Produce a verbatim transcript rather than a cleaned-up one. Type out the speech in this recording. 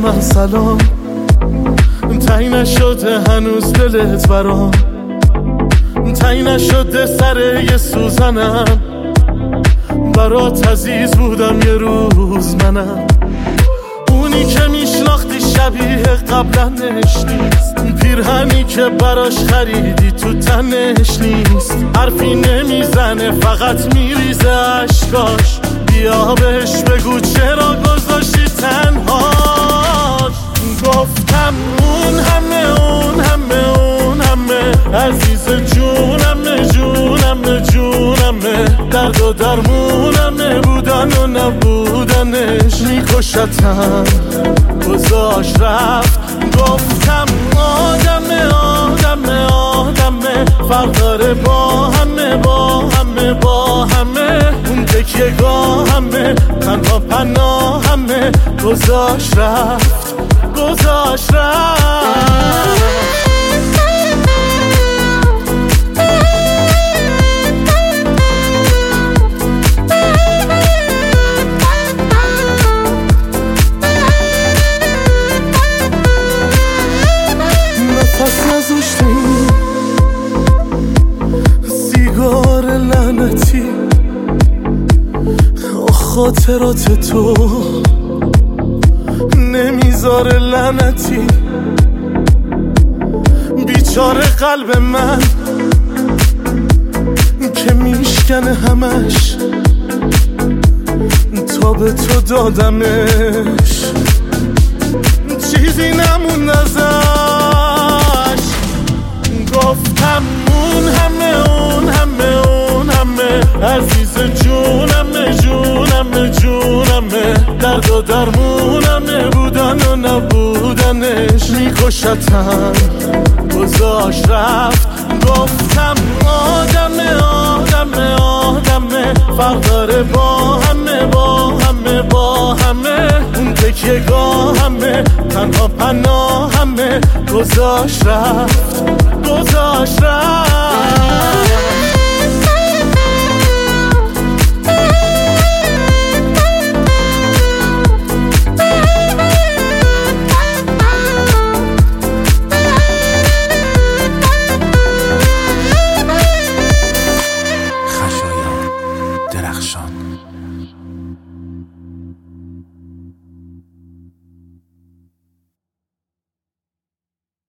من سلام، تایی نشده هنوز دلت برام، تایی نشده سر یه سوزنم، برات عزیز بودم یه روز منم. اونی که میشناختی شبیه قبلنش نیست، پیرهنی که براش خریدی تو تنش نیست، حرفی نمیزنه فقط میریزه اشکاش، بیا بهش بگو چرا گذاشتی تنهاش. گفتم اون همه اون همه اون همه عزیز جونمه جونمه جونمه، درد و درمونمه بودن و نبودنش، میکشتم گذاش رفت. گفتم آدمه آدمه آدمه، فرق داره با همه با همه با همه، اون تکیه گاه همه تنها پناه همه، گذاش رفت گذاش رفت. نفس نذاشتی سیگار لعنتی، خاطرات تو نمیذاره لعنتی، بیچاره قلب من که میشکنه همش، تا به تو دادمش چیزی نموند ازش. گفتم اون همه اون همه اون همه عزیز جونمه جونمه جونمه، درد و درمونمه بودن و نبودنش، میکشتم گذاش رفت. گفتم آدمه آدمه آدمه، فرق داره با همه با همه با همه، اون تکیه گاه همه تنها پناه همه، گذاش رفت گذاش رفت. درخشان